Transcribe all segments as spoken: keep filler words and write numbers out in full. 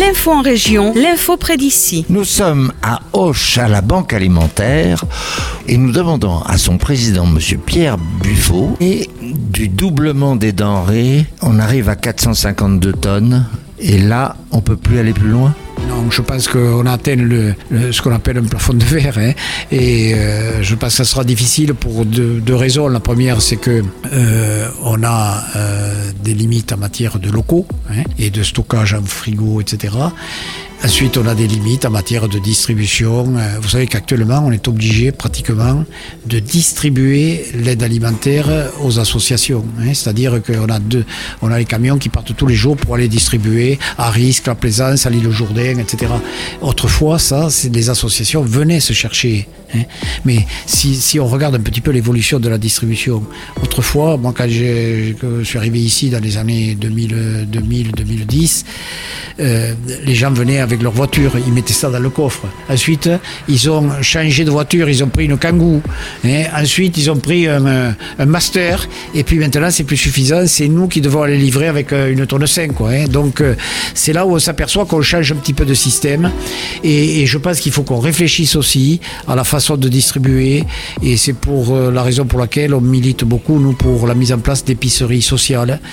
L'info en région, l'info près d'ici. Nous sommes à Auch, à la Banque Alimentaire, et nous demandons à son président, M. Pierre Buffo, et du doublement des denrées, on arrive à quatre cent cinquante-deux tonnes, et là, on ne peut plus aller plus loin. Non, je pense qu'on a atteint le, le, ce qu'on appelle un plafond de verre, hein, et euh, je pense que ça sera difficile pour deux, deux raisons. La première, c'est que euh, on a euh, des limites en matière de locaux, hein, et de stockage en frigo, et cetera. Ensuite, on a des limites en matière de distribution. Vous savez qu'actuellement, on est obligé pratiquement de distribuer l'aide alimentaire aux associations. Hein, c'est-à-dire qu'on a deux, on a les camions qui partent tous les jours pour aller distribuer à Risque, à Plaisance, à l'île Jourdain, et cetera. Autrefois, ça, c'est les associations venaient se chercher. Hein. Mais si, si on regarde un petit peu l'évolution de la distribution, autrefois, moi, quand j'ai, je suis arrivé ici dans les années deux mille, deux mille, deux mille dix, euh, les gens venaient avec avec leur voiture, ils mettaient ça dans le coffre. Ensuite, ils ont changé de voiture, ils ont pris une Kangoo. Hein. Ensuite, ils ont pris un, un Master. Et puis maintenant, c'est plus suffisant. C'est nous qui devons aller livrer avec une tonne cinq. Quoi, hein. Donc, c'est là où on s'aperçoit qu'on change un petit peu de système. Et, et je pense qu'il faut qu'on réfléchisse aussi à la façon de distribuer. Et c'est pour la raison pour laquelle on milite beaucoup, nous, pour la mise en place d'épiceries sociales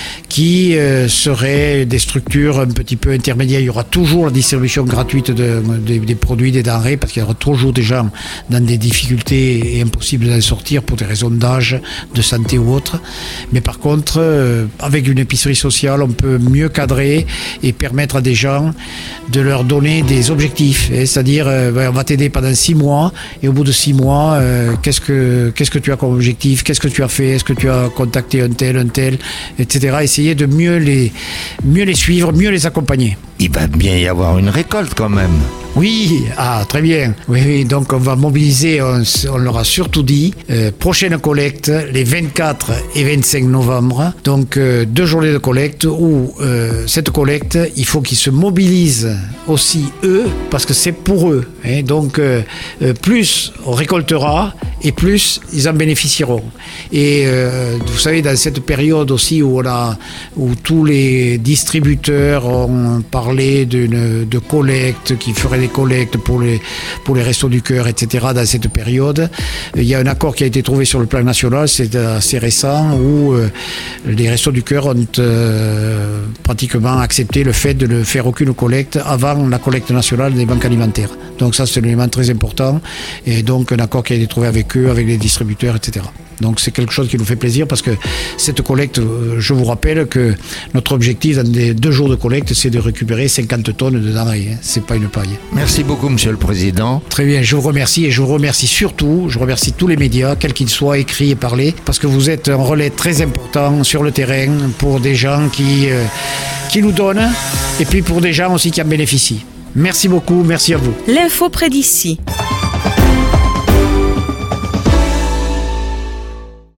qui euh, seraient des structures un petit peu intermédiaires. Il y aura toujours la distribution gratuite de, de, des produits, des denrées, parce qu'il y aura toujours des gens dans des difficultés et impossible d'en sortir pour des raisons d'âge, de santé ou autre. Mais par contre, euh, avec une épicerie sociale, on peut mieux cadrer et permettre à des gens de leur donner des objectifs. Hein, c'est-à-dire, euh, ben, on va t'aider pendant six mois, et au bout de six mois, euh, qu'est-ce que, qu'est-ce que tu as comme objectif, qu'est-ce que tu as fait, est-ce que tu as contacté un tel, un tel, et cetera. Essayer de mieux les, mieux les suivre, mieux les accompagner. Il va bien y avoir une récolte quand même. Oui, ah, très bien. Oui, oui, donc on va mobiliser, on, on leur a surtout dit, euh, prochaine collecte, les vingt-quatre et vingt-cinq novembre. Donc euh, deux journées de collecte où euh, cette collecte, il faut qu'ils se mobilisent aussi eux, parce que c'est pour eux. Hein, donc euh, euh, plus on récoltera, et plus ils en bénéficieront. Et euh, vous savez, dans cette période aussi où, on a, où tous les distributeurs ont parlé d'une, de collecte, qui feraient des collectes pour les, pour les Restos du Cœur, et cetera, dans cette période, il y a un accord qui a été trouvé sur le plan national, c'est assez récent, où euh, les Restos du Cœur ont euh, pratiquement accepté le fait de ne faire aucune collecte avant la collecte nationale des banques alimentaires. Donc ça, c'est un élément très important, et donc un accord qui a été trouvé avec eux, avec les distributeurs, et cetera. Donc c'est quelque chose qui nous fait plaisir, parce que cette collecte, je vous rappelle que notre objectif dans les deux jours de collecte, c'est de récupérer cinquante tonnes de denrées. Hein. C'est pas une paille. Merci beaucoup, Monsieur le Président. Très bien, je vous remercie, et je vous remercie surtout, je remercie tous les médias, quels qu'ils soient, écrits et parlés, parce que vous êtes un relais très important sur le terrain pour des gens qui, euh, qui nous donnent, et puis pour des gens aussi qui en bénéficient. Merci beaucoup, merci à vous. L'info près d'ici.